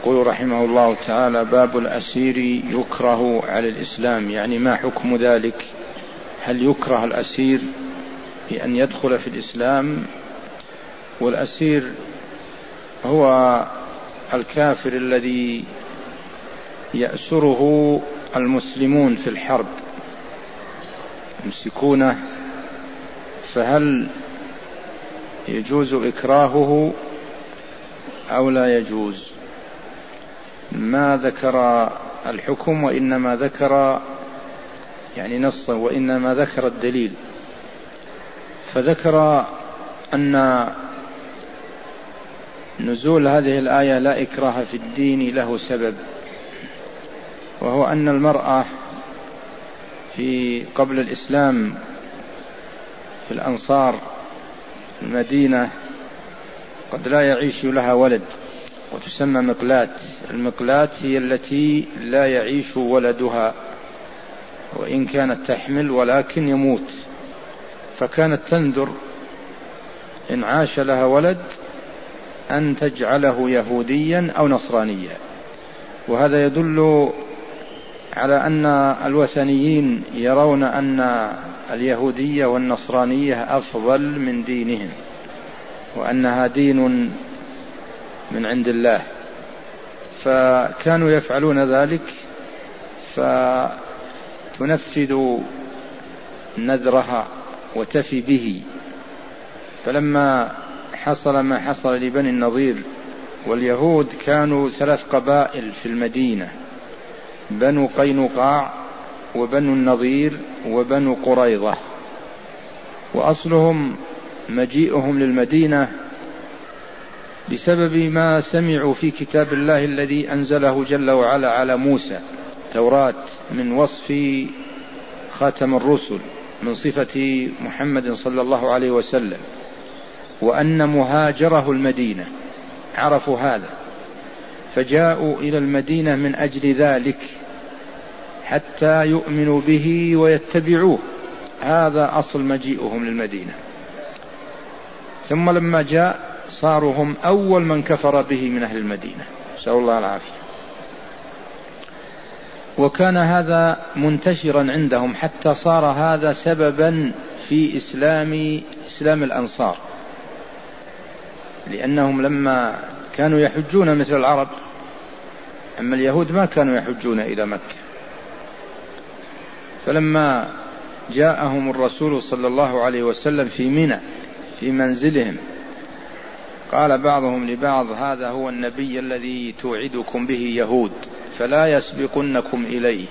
يقول رحمه الله تعالى: باب الأسير يكره على الإسلام، يعني ما حكم ذلك؟ هل يكره الأسير بأن يدخل في الإسلام؟ والأسير هو الكافر الذي يأسره المسلمون في الحرب يمسكونه، فهل يجوز إكراهه أو لا يجوز؟ ما ذكر الحكم، وإنما ذكر يعني نصا، وإنما ذكر الدليل. فذكر أن نزول هذه الآية لا إكراه في الدين له سبب، وهو أن المرأة في قبل الإسلام في الأنصار في المدينة قد لا يعيش لها ولد، وتسمى مقلات. المقلات هي التي لا يعيش ولدها وإن كانت تحمل ولكن يموت، فكانت تنذر إن عاش لها ولد أن تجعله يهوديا أو نصرانيا. وهذا يدل على أن الوثنيين يرون أن اليهودية والنصرانية أفضل من دينهم، وأنها دين من عند الله، فكانوا يفعلون ذلك، فتنفذ نذرها وتفي به. فلما حصل ما حصل لبني النضير، واليهود كانوا 3 قبائل في المدينة: بنو قينقاع وبنو النضير وبنو قريظة، وأصلهم مجيئهم للمدينة بسبب ما سمعوا في كتاب الله الذي أنزله جل وعلا على موسى، توراة، من وصف خاتم الرسل، من صفة محمد صلى الله عليه وسلم، وأن مهاجره المدينة. عرفوا هذا فجاءوا إلى المدينة من أجل ذلك، حتى يؤمنوا به ويتبعوه. هذا أصل مجيئهم للمدينة. ثم لما جاء صاروا هم أول من كفر به من أهل المدينة، نسأل الله العافية. وكان هذا منتشرا عندهم، حتى صار هذا سببا في إسلام الأنصار، لأنهم لما كانوا يحجون مثل العرب، أما اليهود ما كانوا يحجون إلى مكة. فلما جاءهم الرسول صلى الله عليه وسلم في منى في منزلهم، قال بعضهم لبعض: هذا هو النبي الذي توعدكم به يهود، فلا يسبقنكم إليه.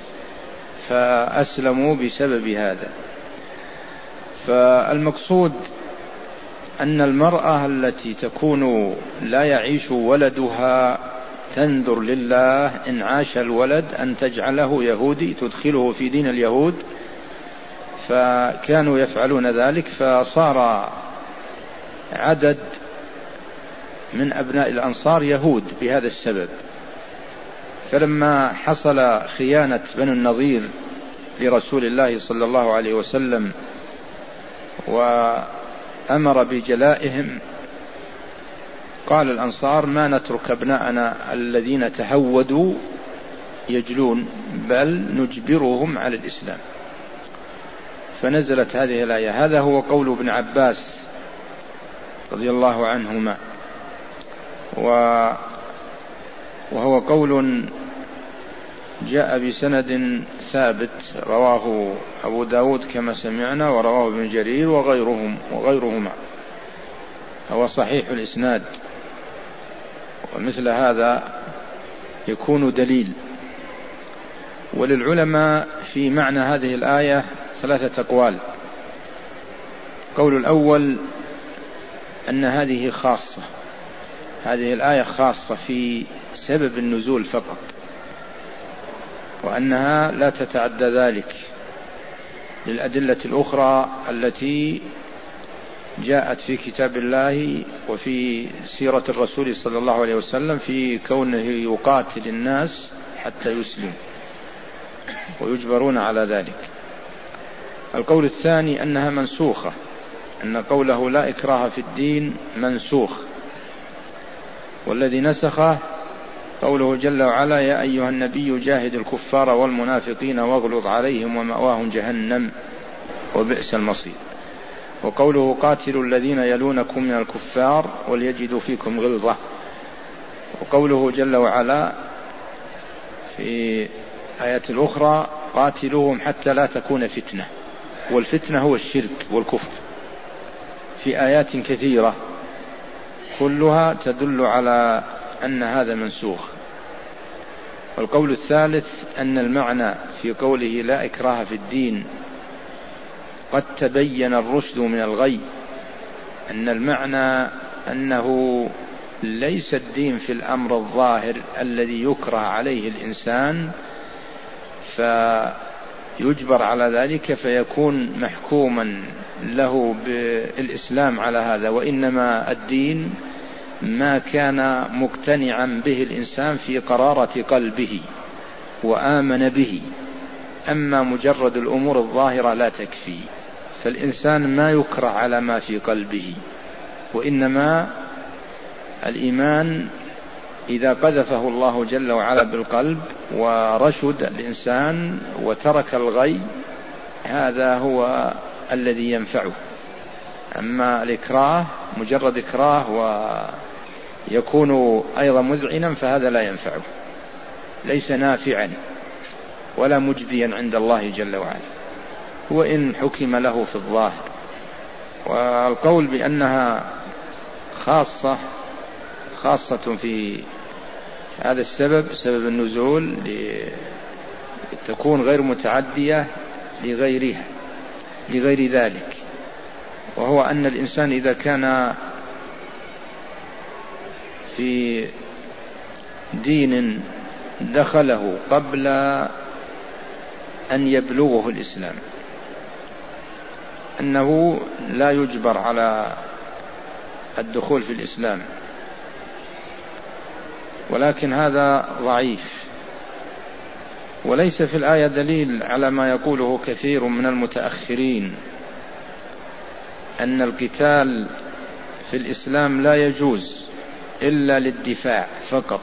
فأسلموا بسبب هذا. فالمقصود أن المرأة التي تكون لا يعيش ولدها تنذر لله إن عاش الولد أن تجعله يهودي، تدخله في دين اليهود، فكانوا يفعلون ذلك، فصار عدد من أبناء الأنصار يهود بهذا السبب. فلما حصل خيانة بنو النضير لرسول الله صلى الله عليه وسلم وأمر بجلائهم، قال الأنصار: ما نترك أبناءنا الذين تهودوا يجلون، بل نجبرهم على الإسلام. فنزلت هذه الآية. هذا هو قول ابن عباس رضي الله عنهما، وهو قول جاء بسند ثابت، رواه أبو داود كما سمعنا، ورواه ابن جرير وغيرهما، هو صحيح الإسناد. ومثل هذا يكون دليل. وللعلماء في معنى هذه الآية 3 أقوال. قول الأول أن هذه خاصة، هذه الآية خاصة في سبب النزول فقط، وأنها لا تتعدى ذلك للأدلة الأخرى التي جاءت في كتاب الله وفي سيرة الرسول صلى الله عليه وسلم في كونه يقاتل الناس حتى يسلموا ويجبرون على ذلك. القول الثاني أنها منسوخة، أن قوله لا إكراه في الدين منسوخ، والذي نسخه قوله جل وعلا: يا أيها النبي جاهد الكفار والمنافقين واغلظ عليهم ومأواهم جهنم وبئس المصير. وقوله: قاتلوا الذين يلونكم من الكفار وليجدوا فيكم غلظة. وقوله جل وعلا في آية الأخرى: قاتلوهم حتى لا تكون فتنة، والفتنة هو الشرك والكفر، في آيات كثيرة كلها تدل على أن هذا منسوخ. والقول الثالث أن المعنى في قوله لا إكراه في الدين قد تبين الرشد من الغي، أن المعنى أنه ليس الدين في الأمر الظاهر الذي يكره عليه الإنسان فيجبر على ذلك فيكون محكوما له بالإسلام على هذا، وإنما الدين ما كان مقتنعا به الإنسان في قرارة قلبه وآمن به، أما مجرد الأمور الظاهرة لا تكفي، فالإنسان ما يكره على ما في قلبه، وإنما الإيمان إذا قذفه الله جل وعلا بالقلب ورشد الإنسان وترك الغي هذا هو الذي ينفعه. أما الإكراه مجرد إكراه ويكون أيضا مذعنا فهذا لا ينفعه، ليس نافعا ولا مجديا عند الله جل وعلا، وإن حكم له في الظاهر. والقول بأنها خاصة في هذا السبب، سبب النزول، لتكون غير متعدية لغير ذلك، وهو أن الإنسان إذا كان في دين دخله قبل أن يبلغه الإسلام أنه لا يجبر على الدخول في الإسلام، ولكن هذا ضعيف. وليس في الآية دليل على ما يقوله كثير من المتأخرين أن القتال في الإسلام لا يجوز إلا للدفاع فقط،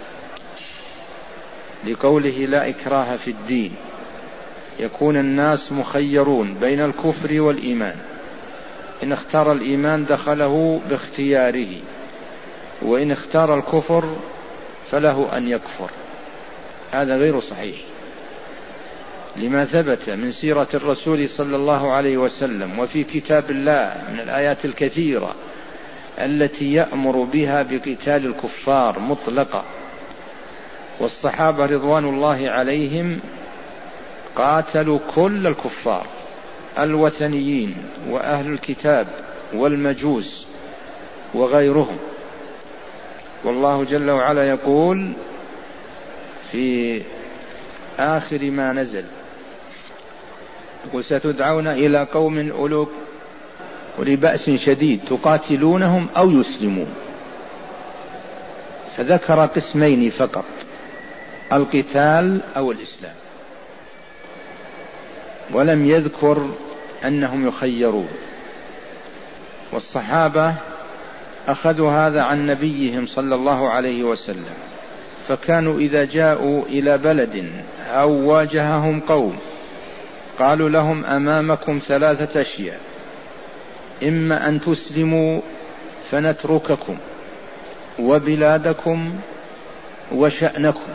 لقوله لا إكراه في الدين، يكون الناس مخيرون بين الكفر والإيمان، إن اختار الإيمان دخله باختياره، وإن اختار الكفر فله أن يكفر. هذا غير صحيح، لما ثبت من سيرة الرسول صلى الله عليه وسلم وفي كتاب الله من الآيات الكثيرة التي يأمر بها بقتال الكفار مطلقا. والصحابة رضوان الله عليهم قاتلوا كل الكفار الوثنيين وأهل الكتاب والمجوس وغيرهم. والله جل وعلا يقول في آخر ما نزل: وستدعون إلى قوم أولي بأس شديد تقاتلونهم أو يسلمون. فذكر قسمين فقط: القتال أو الإسلام، ولم يذكر أنهم يخيرون. والصحابة أخذوا هذا عن نبيهم صلى الله عليه وسلم، فكانوا إذا جاءوا إلى بلد أو واجههم قوم قالوا لهم: أمامكم 3 أشياء، إما أن تسلموا فنترككم وبلادكم وشأنكم،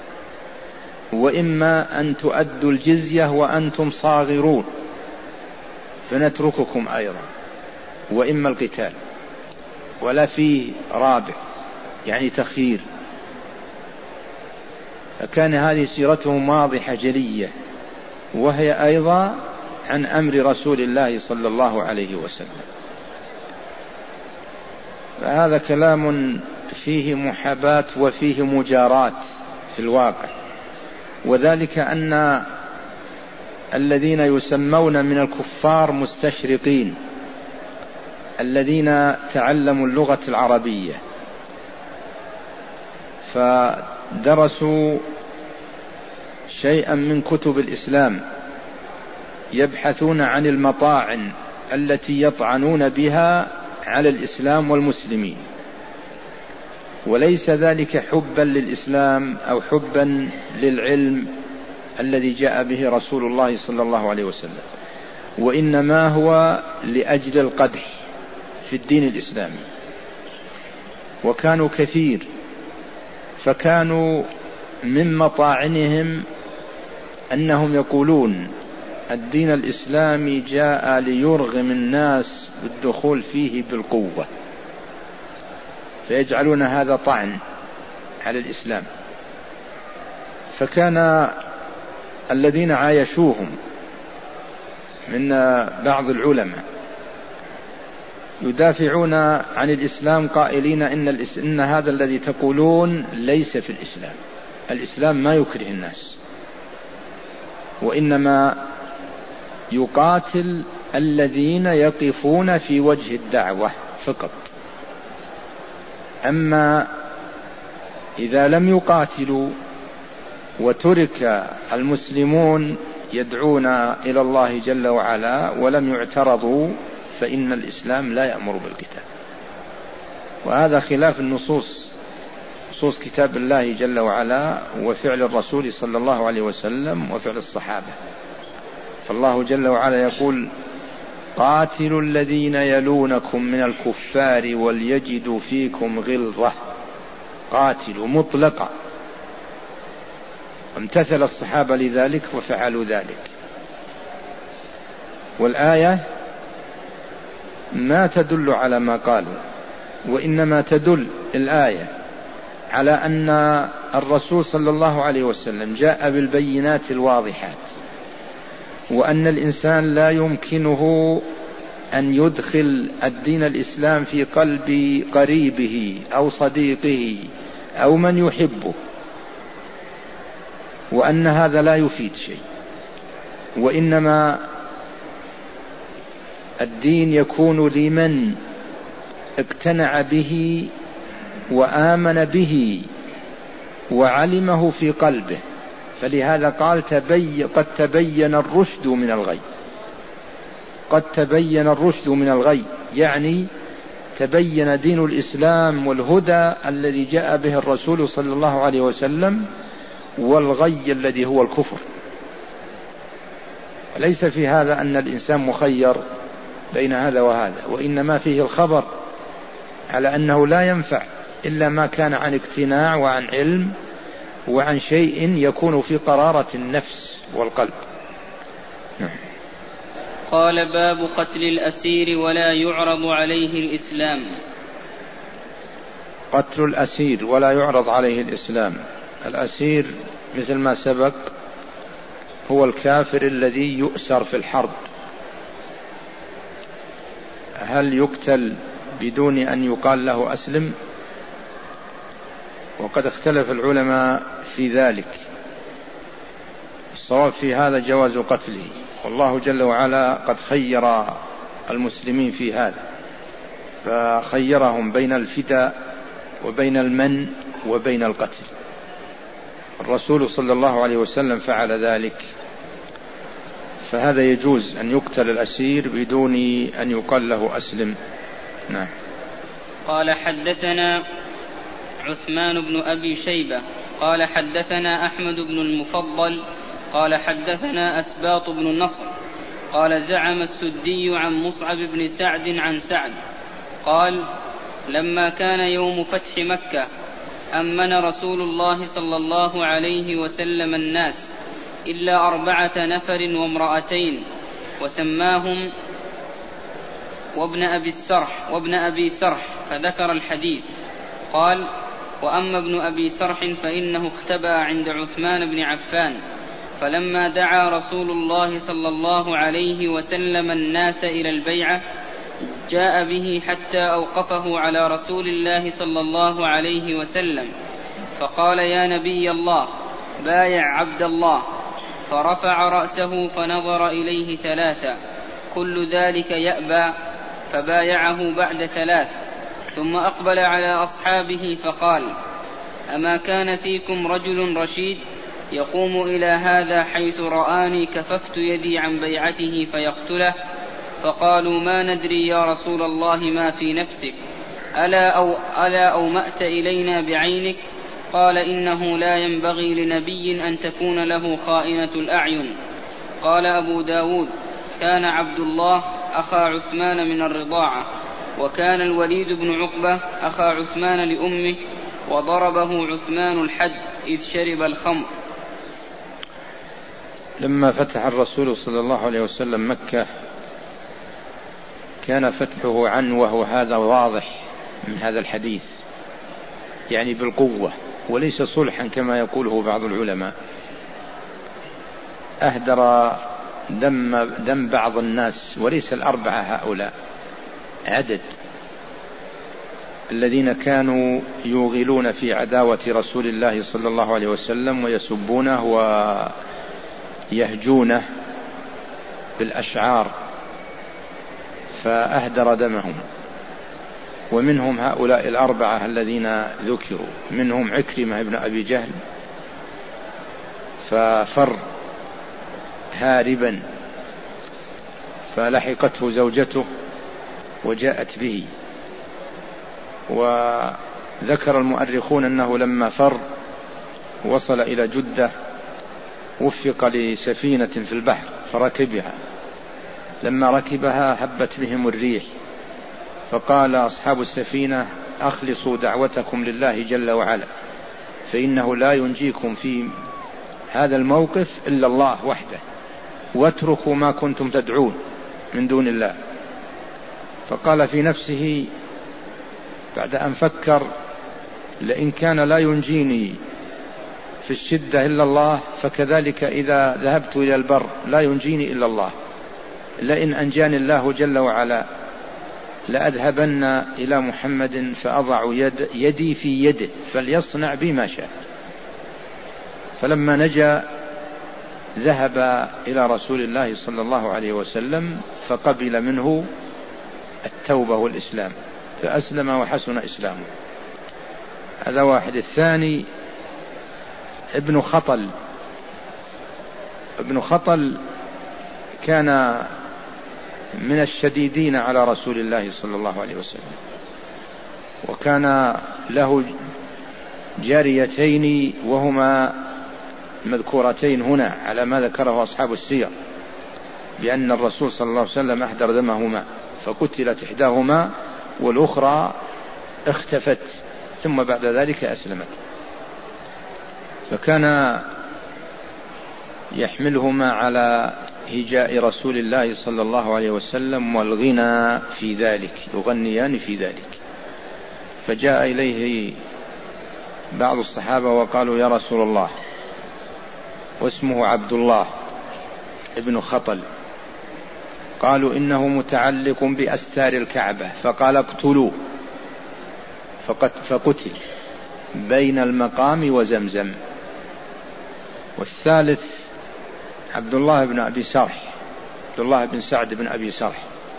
وإما أن تؤدوا الجزية وأنتم صاغرون فنترككم أيضا، وإما القتال. ولا فيه رابع، يعني تخيير. فكان هذه سيرتهم واضحة جلية، وهي أيضا عن أمر رسول الله صلى الله عليه وسلم. فهذا كلام فيه محاباة وفيه مجاراة في الواقع، وذلك أن الذين يسمون من الكفار مستشرقين الذين تعلموا اللغة العربية فدرسوا شيئا من كتب الإسلام، يبحثون عن المطاعن التي يطعنون بها على الإسلام والمسلمين، وليس ذلك حبا للإسلام أو حبا للعلم الذي جاء به رسول الله صلى الله عليه وسلم، وإنما هو لأجل القدح في الدين الإسلامي. وكانوا كثير، فكانوا من مطاعنهم أنهم يقولون الدين الإسلامي جاء ليرغم الناس بالدخول فيه بالقوة، فيجعلون هذا طعن على الإسلام. فكان الذين عايشوهم من بعض العلماء يدافعون عن الإسلام قائلين إن هذا الذي تقولون ليس في الإسلام، الإسلام ما يكره الناس، وإنما يقاتل الذين يقفون في وجه الدعوة فقط. أما إذا لم يقاتلوا وترك المسلمون يدعون إلى الله جل وعلا ولم يعترضوا فإن الإسلام لا يأمر بالقتال. وهذا خلاف النصوص، نصوص كتاب الله جل وعلا وفعل الرسول صلى الله عليه وسلم وفعل الصحابة. فالله جل وعلا يقول قاتلوا الذين يلونكم من الكفار وليجدوا فيكم غلظة، قاتلوا مطلقا. امتثل الصحابة لذلك وفعلوا ذلك. والآية ما تدل على ما قالوا، وإنما تدل الآية على أن الرسول صلى الله عليه وسلم جاء بالبينات الواضحات، وأن الإنسان لا يمكنه أن يدخل الدين الإسلام في قلب قريبه أو صديقه أو من يحبه، وأن هذا لا يفيد شيء، وإنما الدين يكون لمن اقتنع به وآمن به وعلمه في قلبه. فلهذا قال قد تبين الرشد من الغي، قد تبين الرشد من الغي، يعني تبين دين الإسلام والهدى الذي جاء به الرسول صلى الله عليه وسلم والغي الذي هو الكفر. ليس في هذا أن الإنسان مخير بين هذا وهذا، وإنما فيه الخبر على أنه لا ينفع إلا ما كان عن اقتناع وعن علم وعن شيء يكون في قرارة النفس والقلب. قال باب قتل الأسير ولا يعرض عليه الإسلام. قتل الأسير ولا يعرض عليه الإسلام. الأسير مثل ما سبق هو الكافر الذي يؤسر في الحرب. هل يقتل بدون أن يقال له أسلم؟ وقد اختلف العلماء في ذلك. الصواب في هذا جواز قتله، والله جل وعلا قد خير المسلمين في هذا، فخيرهم بين الفداء وبين المن وبين القتل. الرسول صلى الله عليه وسلم فعل ذلك، فهذا يجوز أن يقتل الأسير بدون أن يقال له أسلم. نعم. قال حدثنا عثمان بن أبي شيبة قال حدثنا أحمد بن المفضل قال حدثنا أسباط بن النصر قال زعم السدي عن مصعب بن سعد عن سعد قال لما كان يوم فتح مكة أمن رسول الله صلى الله عليه وسلم الناس إلا 4 نفر وامرأتين، وسماهم وابن أبي سرح فذكر الحديث. قال وأما ابن أبي سرح فإنه اختبأ عند عثمان بن عفان، فلما دعا رسول الله صلى الله عليه وسلم الناس إلى البيعة جاء به حتى أوقفه على رسول الله صلى الله عليه وسلم، فقال يا نبي الله بايع عبد الله، فرفع رأسه فنظر إليه 3 كل ذلك يأبى، فبايعه بعد 3 ثم أقبل على أصحابه فقال أما كان فيكم رجل رشيد يقوم إلى هذا حيث رآني كففت يدي عن بيعته فيقتله؟ فقالوا ما ندري يا رسول الله ما في نفسك. ألا أومأت إلينا بعينك؟ قال إنه لا ينبغي لنبي أن تكون له خائنة الأعين. قال أبو داود: كان عبد الله أخا عثمان من الرضاعة، وكان الوليد بن عقبة أخا عثمان لأمه، وضربه عثمان الحد إذ شرب الخمر. لما فتح الرسول صلى الله عليه وسلم مكة كان فتحه عنوة، وهذا واضح من هذا الحديث، يعني بالقوة وليس صلحا كما يقوله بعض العلماء. أهدر دم بعض الناس، وليس الأربعة هؤلاء، عدد الذين كانوا يوغلون في عداوة رسول الله صلى الله عليه وسلم ويسبونه ويهجونه بالأشعار، فأهدر دمهم. ومنهم هؤلاء الأربعة الذين ذكروا، منهم عكرمة بن أبي جهل ففر هاربا، فلحقته زوجته وجاءت به. وذكر المؤرخون أنه لما فر وصل إلى جدة وفق لسفينة في البحر فركبها، لما ركبها هبت بهم الريح، فقال أصحاب السفينة: أخلصوا دعوتكم لله جل وعلا، فإنه لا ينجيكم في هذا الموقف إلا الله وحده، واتركوا ما كنتم تدعون من دون الله. فقال في نفسه بعد أن فكر: لئن كان لا ينجيني في الشدة إلا الله، فكذلك إذا ذهبت إلى البر لا ينجيني إلا الله، لئن أنجاني الله جل وعلا لأذهبن إلى محمد فأضع يدي في يده فليصنع بي ما شاء. فلما نجا ذهب إلى رسول الله صلى الله عليه وسلم فقبل منه التوبة والإسلام، فأسلم وحسن إسلامه. هذا واحد. الثاني ابن خطل كان من الشديدين على رسول الله صلى الله عليه وسلم، وكان له جاريتين وهما مذكورتين هنا على ما ذكره أصحاب السير، بأن الرسول صلى الله عليه وسلم أهدر دمهما، فقتلت إحداهما والأخرى اختفت، ثم بعد ذلك أسلمت. فكان يحملهما على هجاء رسول الله صلى الله عليه وسلم والغنى في ذلك، يغنيان في ذلك. فجاء إليه بعض الصحابة وقالوا: يا رسول الله، واسمه عبد الله ابن خطل، قالوا: إنه متعلق بأستار الكعبة. فقال: اقتلوه. فقتل بين المقام وزمزم. والثالث عبد الله بن أبي سرح، عبد الله بن سعد بن أبي سرح،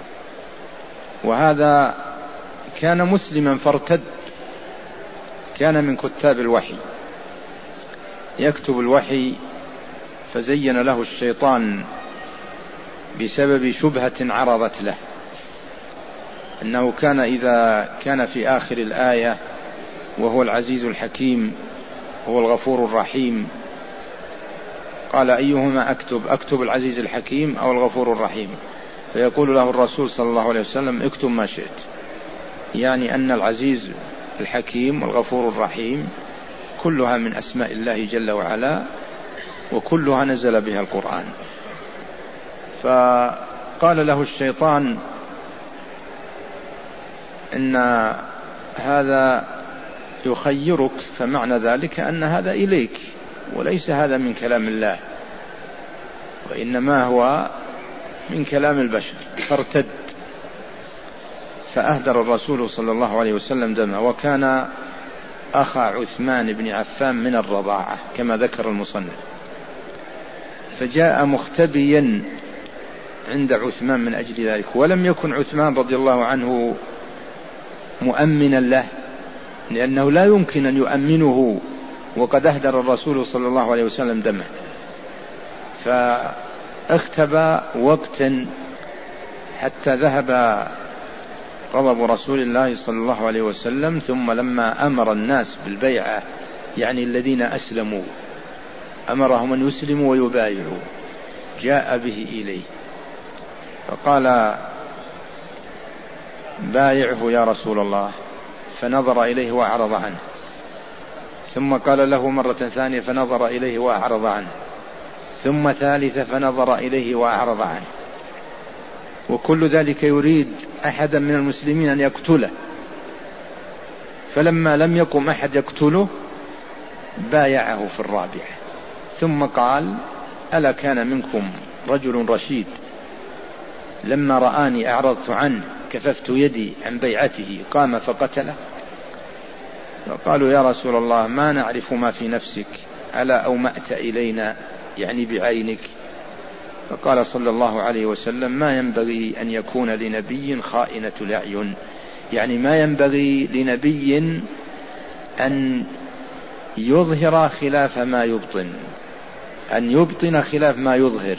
وهذا كان مسلما فارتد، كان من كتاب الوحي، يكتب الوحي، فزين له الشيطان بسبب شبهة عرضت له أنه كان إذا كان في آخر الآية وهو العزيز الحكيم هو الغفور الرحيم، قال: أيهما أكتب العزيز الحكيم أو الغفور الرحيم؟ فيقول له الرسول صلى الله عليه وسلم: اكتب ما شئت، يعني أن العزيز الحكيم والغفور الرحيم كلها من أسماء الله جل وعلا، وكلها نزل بها القرآن. فقال له الشيطان: إن هذا يخيرك، فمعنى ذلك أن هذا إليك، وليس هذا من كلام الله، وإنما هو من كلام البشر. فارتد، فأهدر الرسول صلى الله عليه وسلم دمه. وكان أخا عثمان بن عفان من الرضاعة كما ذكر المصنف. فجاء مختبيا عند عثمان من أجل ذلك، ولم يكن عثمان رضي الله عنه مؤمنا له، لأنه لا يمكن أن يؤمنه وقد أهدر الرسول صلى الله عليه وسلم دمه. فاختبى وقتا حتى ذهب غضب رسول الله صلى الله عليه وسلم، ثم لما أمر الناس بالبيعة، يعني الذين أسلموا أمرهم أن يسلموا ويبايعوا، جاء به إليه فقال بايعه يا رسول الله، فنظر إليه وأعرض عنه، ثم قال له مرة ثانية فنظر إليه وأعرض عنه، ثم ثالثة فنظر إليه وأعرض عنه، وكل ذلك يريد أحدا من المسلمين أن يقتله، فلما لم يقم أحد يقتله بايعه في الرابعة، ثم قال ألا كان منكم رجل رشيد لما رآني أعرضت عنه كففت يدي عن بيعته قام فقتله؟ فقالوا يا رسول الله ما نعرف ما في نفسك، ألا أومأت إلينا يعني بعينك؟ فقال صلى الله عليه وسلم ما ينبغي أن يكون لنبي خائنة الأعين، يعني ما ينبغي لنبي أن يظهر خلاف ما يبطن، أن يبطن خلاف ما يظهر.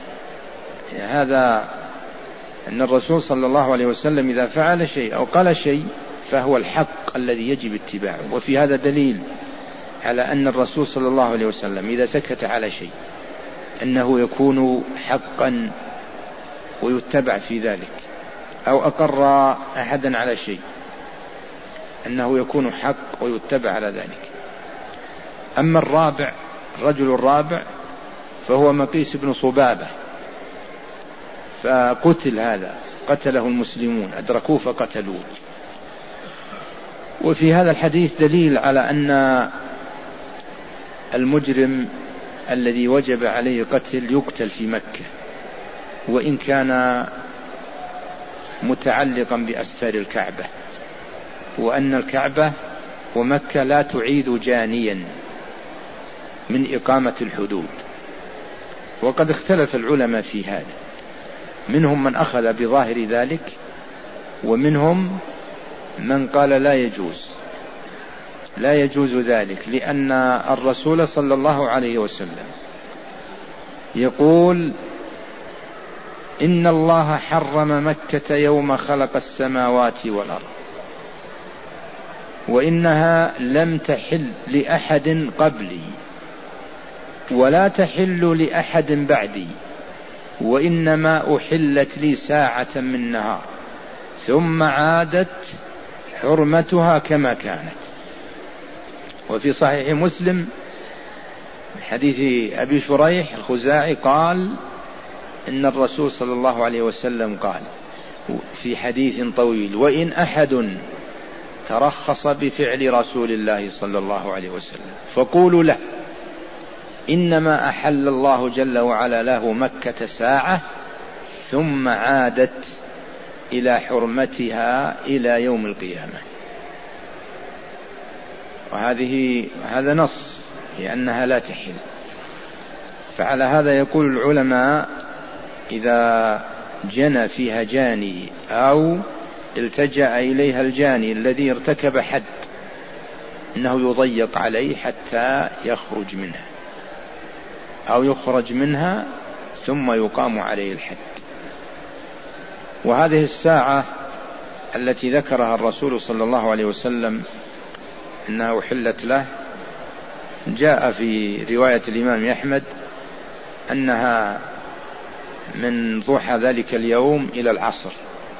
هذا أن الرسول صلى الله عليه وسلم إذا فعل شيء أو قال شيء فهو الحق الذي يجب اتباعه. وفي هذا دليل على أن الرسول صلى الله عليه وسلم إذا سكت على شيء أنه يكون حقا ويتبع في ذلك، أو أقر أحدا على شيء أنه يكون حق ويتبع على ذلك. أما الرابع، الرجل الرابع فهو مقيس بن صبابة، فقتل، هذا قتله المسلمون أدركوه فقتلوه. وفي هذا الحديث دليل على أن المجرم الذي وجب عليه قتل يقتل في مكة، وإن كان متعلقا بأستار الكعبة، وأن الكعبة ومكة لا تعيد جانيا من إقامة الحدود. وقد اختلف العلماء في هذا، منهم من أخذ بظاهر ذلك، ومنهم من قال لا يجوز ذلك، لأن الرسول صلى الله عليه وسلم يقول إن الله حرم مكة يوم خلق السماوات والأرض، وإنها لم تحل لأحد قبلي ولا تحل لأحد بعدي، وإنما أحلت لي ساعة من نهار ثم عادت حرمتها كما كانت. وفي صحيح مسلم حديث أبي شريح الخزاعي قال إن الرسول صلى الله عليه وسلم قال في حديث طويل وإن أحد ترخص بفعل رسول الله صلى الله عليه وسلم فقولوا له إنما أحل الله جل وعلا له مكة ساعة ثم عادت إلى حرمتها إلى يوم القيامة. هذا نص لأنها لا تحل. فعلى هذا يقول العلماء إذا جنى فيها جاني أو التجأ إليها الجاني الذي ارتكب حد إنه يضيق عليه حتى يخرج منها أو يخرج منها ثم يقام عليه الحد. وهذه الساعة التي ذكرها الرسول صلى الله عليه وسلم أنها أحلت له جاء في رواية الإمام أحمد أنها من ضحى ذلك اليوم إلى العصر،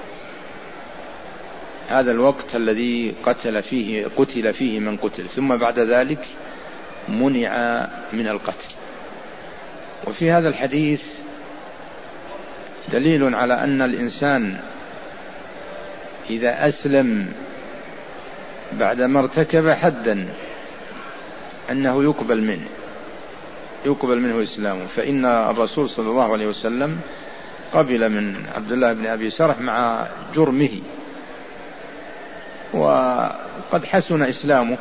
هذا الوقت الذي قتل فيه من قتل، ثم بعد ذلك منع من القتل. وفي هذا الحديث دليل على أن الإنسان إذا أسلم بعدما ارتكب حدا أنه يقبل منه إسلامه. فإن الرسول صلى الله عليه وسلم قبل من عبد الله بن أبي سرح مع جرمه، وقد حسن إسلامه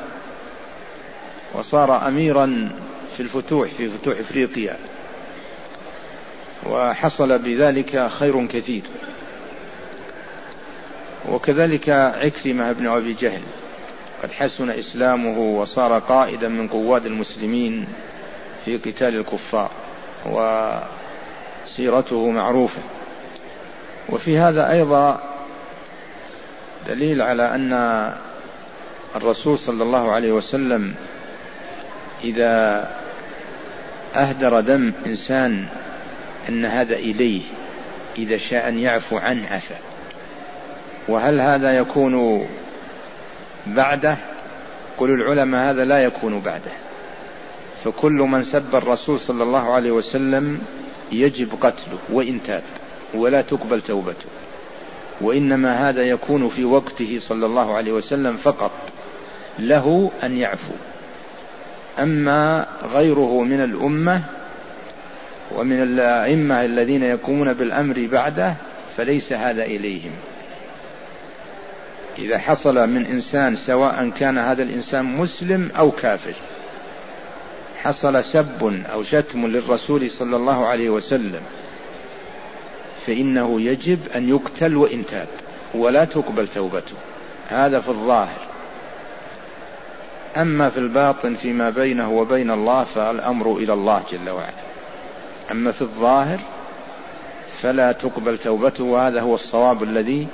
وصار أميرا في فتوح إفريقيا، وحصل بذلك خير كثير. وكذلك عكرمة بن أبي جهل قد حسن إسلامه وصار قائدا من قواد المسلمين في قتال الكفار، وسيرته معروفة. وفي هذا أيضا دليل على أن الرسول صلى الله عليه وسلم إذا أهدر دم إنسان أن هذا إليه، إذا شاء أن يعفو عنه عفا. وهل هذا يكون بعده؟ قل العلماء هذا لا يكون بعده، فكل من سب الرسول صلى الله عليه وسلم يجب قتله وإن تاب ولا تقبل توبته، وإنما هذا يكون في وقته صلى الله عليه وسلم فقط، له أن يعفو. أما غيره من الأمة ومن الأئمة الذين يقومون بالأمر بعده فليس هذا إليهم. إذا حصل من إنسان سواء كان هذا الإنسان مسلم أو كافر، حصل سب أو شتم للرسول صلى الله عليه وسلم، فإنه يجب أن يقتل وإن تاب ولا تقبل توبته. هذا في الظاهر. أما في الباطن فيما بينه وبين الله فالأمر إلى الله جل وعلا. أما في الظاهر فلا تقبل توبته، وهذا هو الصواب الذي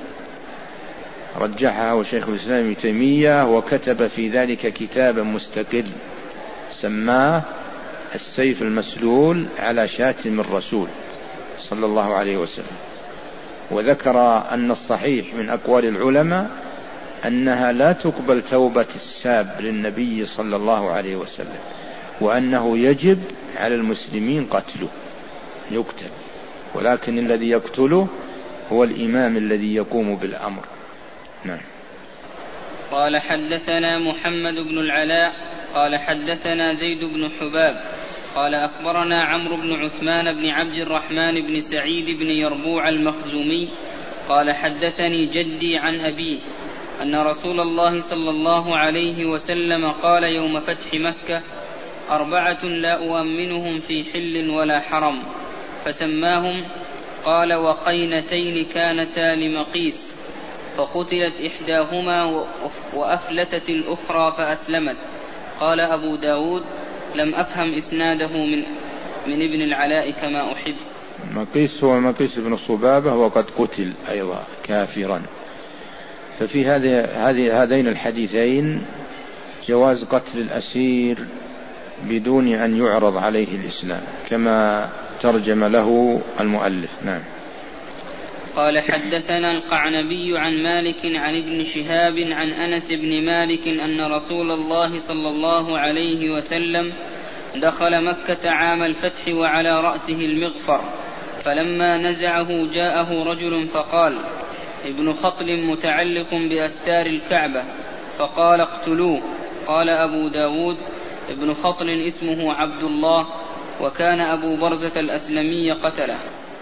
رجحه شيخ الإسلام ابن تيمية، وكتب في ذلك كتابا مستقل سماه السيف المسلول على شاتم الرسول صلى الله عليه وسلم. وذكر أن الصحيح من أقوال العلماء أنها لا تقبل توبة الساب للنبي صلى الله عليه وسلم، وأنه يجب على المسلمين قتله، يقتل، ولكن الذي يقتله هو الإمام الذي يقوم بالأمر. نعم. قال حدثنا محمد بن العلاء قال حدثنا زيد بن حباب قال أخبرنا عمرو بن عثمان بن عبد الرحمن بن سعيد بن يربوع المخزومي قال حدثني جدي عن أبيه أن رسول الله صلى الله عليه وسلم قال يوم فتح مكة: 4 لا أؤمنهم في حل ولا حرم، فسماهم. قال: وقينتين كانتا لمقيس، فقتلت إحداهما وأفلتت الأخرى فأسلمت. قال أبو داود: لم أفهم إسناده من ابن العلاء كما أحب. مقيس هو مقيس بن صبابة، وقد قتل أيضا كافرا. ففي هذين الحديثين جواز قتل الأسير بدون أن يعرض عليه الإسلام كما ترجم له المؤلف. نعم. قال حدثنا القعنبي عن مالك عن ابن شهاب عن أنس بن مالك أن رسول الله صلى الله عليه وسلم دخل مكة عام الفتح وعلى رأسه المغفر، فلما نزعه جاءه رجل فقال: ابن خطل متعلق بأستار الكعبة، فقال: اقتلوه. قال أبو داود: ابن خطل اسمه عبد الله، وكان أبو برزة الأسلمي قتله.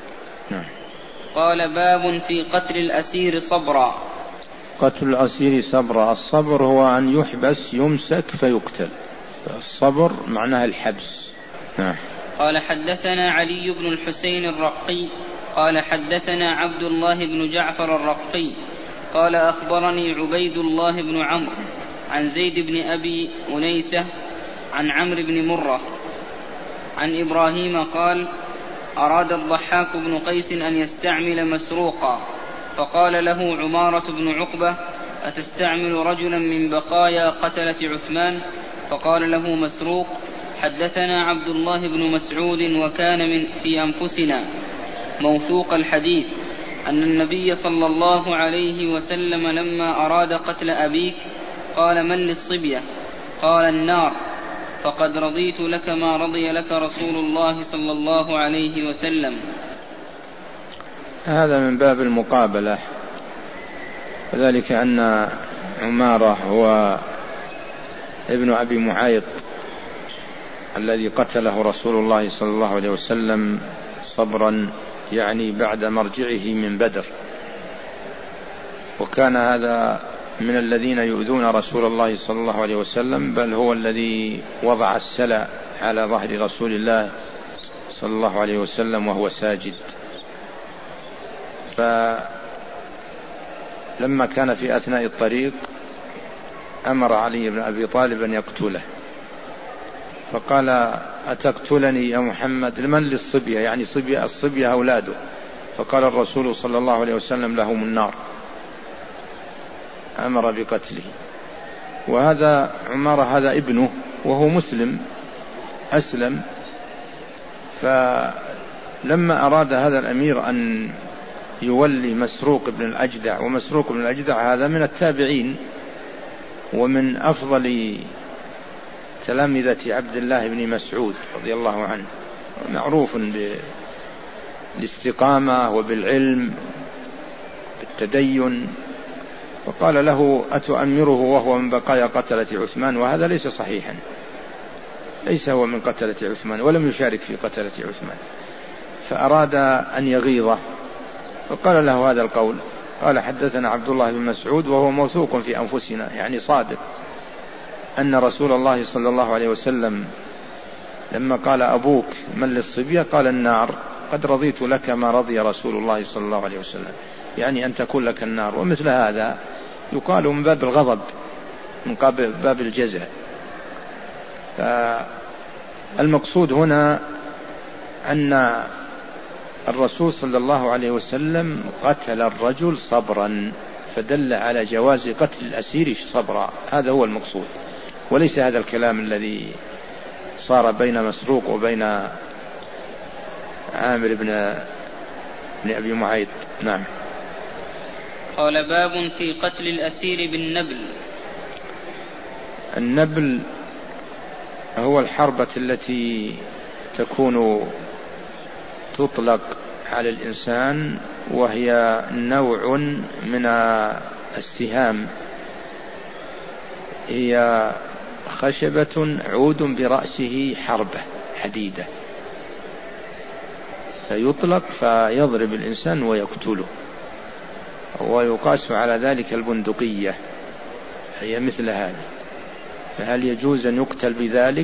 قال: باب في قتل الأسير صبرا. قتل الأسير صبرا، الصبر هو أن يحبس يمسك فيقتل، الصبر معناه الحبس. قال حدثنا علي بن الحسين الرقي قال حدثنا عبد الله بن جعفر الرقي قال أخبرني عبيد الله بن عمرو عن زيد بن أبي أنيسة عن عمرو بن مرة عن إبراهيم قال: أراد الضحاك بن قيس أن يستعمل مسروقا، فقال له عمارة بن عقبة: أتستعمل رجلا من بقايا قتلة عثمان؟ فقال له مسروق: حدثنا عبد الله بن مسعود وكان في أنفسنا موثوق الحديث أن النبي صلى الله عليه وسلم لما أراد قتل أبيك قال: من للصبية؟ قال: النار. فقد رضيت لك ما رضي لك رسول الله صلى الله عليه وسلم. هذا من باب المقابلة، وذلك أن عمارة هو ابن أبي معيط الذي قتله رسول الله صلى الله عليه وسلم صبرا، يعني بعد مرجعه من بدر، وكان هذا من الذين يؤذون رسول الله صلى الله عليه وسلم، بل هو الذي وضع السلع على ظهر رسول الله صلى الله عليه وسلم وهو ساجد. فلما كان في أثناء الطريق أمر علي بن أبي طالب أن يقتله، فقال: أتقتلني يا محمد؟ لمن للصبية؟ يعني الصبية أولاده. فقال الرسول صلى الله عليه وسلم: لهم النار. أمر بقتله. وهذا عمارة هذا ابنه وهو مسلم أسلم، فلما أراد هذا الأمير أن يولي مسروق بن الأجدع، ومسروق بن الأجدع هذا من التابعين ومن أفضل تلامذة عبد الله بن مسعود رضي الله عنه، معروف بالاستقامة وبالعلم بالتدين، وقال له أتؤمره وهو من بقايا قتلة عثمان؟ وهذا ليس صحيحا، ليس هو من قتلة عثمان ولم يشارك في قتلة عثمان. فأراد أن يغيظه فقال له هذا القول. قال حدثنا عبد الله بن مسعود وهو موثوق في أنفسنا، يعني صادق، أن رسول الله صلى الله عليه وسلم لما قال أبوك من للصبية قال النار، قد رضيت لك ما رضي رسول الله صلى الله عليه وسلم، يعني أن تكون لك النار. ومثل هذا يقال من باب الغضب من باب الجزع. فالمقصود هنا أن الرسول صلى الله عليه وسلم قتل الرجل صبرا، فدل على جواز قتل الأسير صبرا، هذا هو المقصود، وليس هذا الكلام الذي صار بين مسروق وبين عامر بن أبي معيط. نعم. قال باب في قتل الأسير بالنبل. النبل هو الحربة التي تكون تطلق على الإنسان، وهي نوع من السهام، هي خشبة عود برأسه حربة حديدة، فيطلق فيضرب الإنسان ويقتله. ويقاس على ذلك البندقية، هي مثل هذا. فهل يجوز أن يقتل بذلك؟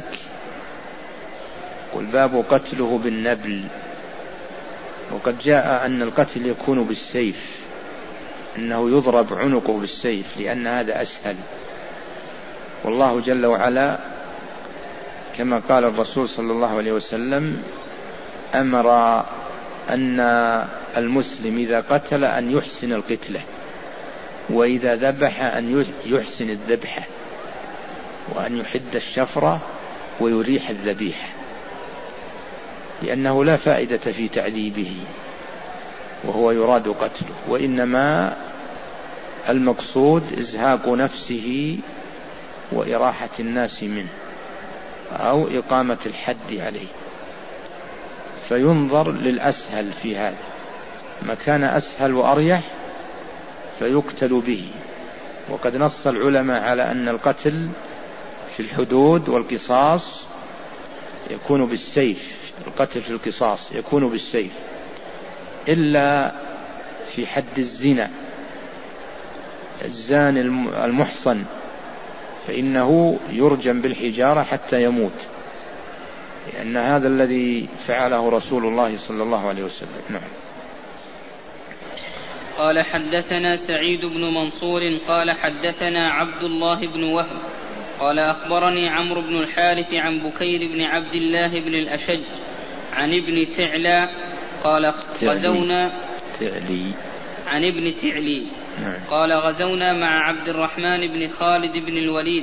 والباب قتله بالنبل. وقد جاء أن القتل يكون بالسيف، أنه يضرب عنقه بالسيف لأن هذا أسهل. والله جل وعلا كما قال الرسول صلى الله عليه وسلم أمر أن المسلم إذا قتل أن يحسن القتلة، وإذا ذبح أن يحسن الذبحة، وأن يحد الشفرة ويريح الذبيحة، لأنه لا فائدة في تعذيبه وهو يراد قتله، وإنما المقصود إزهاق نفسه وإراحة الناس منه أو إقامة الحد عليه. فينظر للأسهل في هذا، ما كان أسهل وأريح فيقتل به. وقد نص العلماء على أن القتل في الحدود والقصاص يكون بالسيف، القتل في القصاص يكون بالسيف، إلا في حد الزنا، الزاني المحصن فإنه يرجم بالحجارة حتى يموت، لأن هذا الذي فعله رسول الله صلى الله عليه وسلم. نعم. قال حدثنا سعيد بن منصور قال حدثنا عبد الله بن وهب قال أخبرني عمرو بن الحارث عن بكير بن عبد الله بن الأشج عن ابن تعلى قال غزونا عن ابن تعلي قال غزونا مع عبد الرحمن بن خالد بن الوليد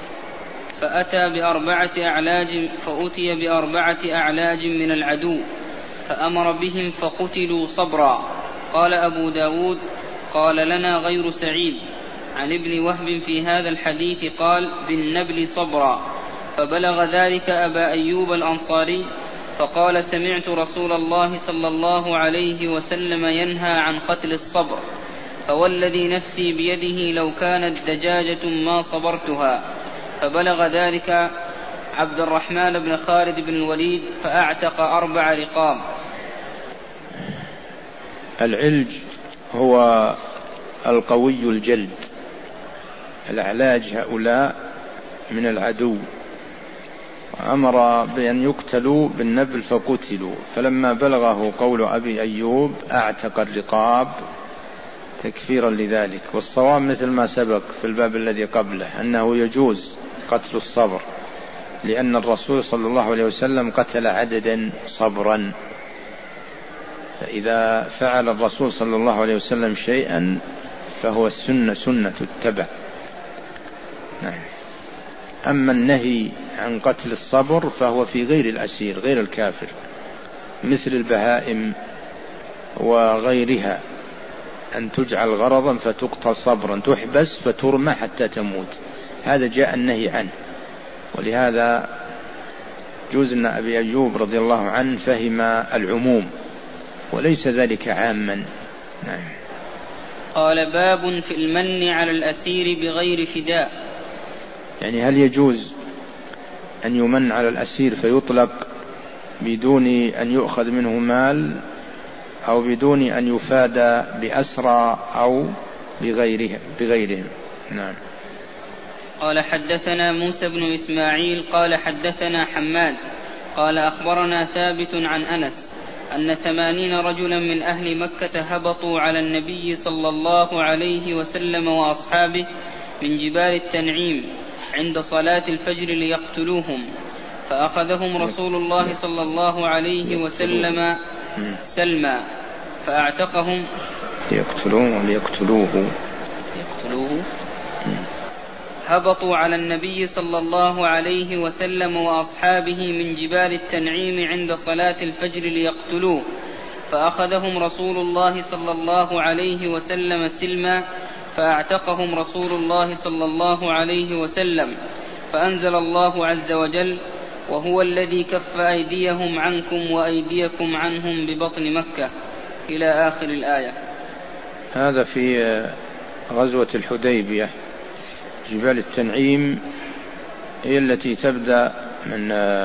فأتي بأربعة أعلاج من العدو فأمر بهم فقتلوا صبرا. قال أبو داود قال لنا غير سعيد عن ابن وهب في هذا الحديث قال بالنبل صبرا. فبلغ ذلك أبا أيوب الأنصاري فقال سمعت رسول الله صلى الله عليه وسلم ينهى عن قتل الصبر، فوالذي نفسي بيده لو كانت دجاجة ما صبرتها. فبلغ ذلك عبد الرحمن بن خالد بن الوليد فأعتق 4 رقاب. العلج هو القوي الجلد، الأعلاج هؤلاء من العدو، أمر بأن يقتلوا بالنبل فقتلوا. فلما بلغه قول أبي أيوب أعتق الرقاب تكفيرا لذلك. والصواب مثل ما سبق في الباب الذي قبله أنه يجوز قتل الصبر، لأن الرسول صلى الله عليه وسلم قتل عددا صبرا. فإذا فعل الرسول صلى الله عليه وسلم شيئا فهو السنة سنة التبع. نعم. أما النهي عن قتل الصبر فهو في غير الأسير غير الكافر، مثل البهائم وغيرها، أن تجعل غرضا فتقتل صبرا، تحبس فترمى حتى تموت، هذا جاء النهي عنه. ولهذا جوز أن أبي أيوب رضي الله عنه فهم العموم وليس ذلك عاما. نعم. قال: باب في المن على الأسير بغير فداء. يعني هل يجوز أن يمن على الأسير فيطلق بدون أن يؤخذ منه مال، أو بدون أن يفادى بأسرى أو بغيرهم؟ نعم. قال: حدثنا موسى بن إسماعيل قال حدثنا حماد قال أخبرنا ثابت عن أنس أن 80 رجلا من أهل مكة هبطوا على النبي صلى الله عليه وسلم وأصحابه من جبال التنعيم عند صلاة الفجر ليقتلوهم، فأخذهم رسول الله صلى الله عليه وسلم سلما فأعتقهم. ليقتلوه. هبطوا على النبي صلى الله عليه وسلم وأصحابه من جبال التنعيم عند صلاة الفجر ليقتلوه، فأخذهم رسول الله صلى الله عليه وسلم سلما فأعتقهم رسول الله صلى الله عليه وسلم، فأنزل الله عز وجل: وهو الذي كف أيديهم عنكم وأيديكم عنهم ببطن مكة، إلى آخر الآية. هذا في غزوة الحديبية. جبال التنعيم هي التي تبدأ من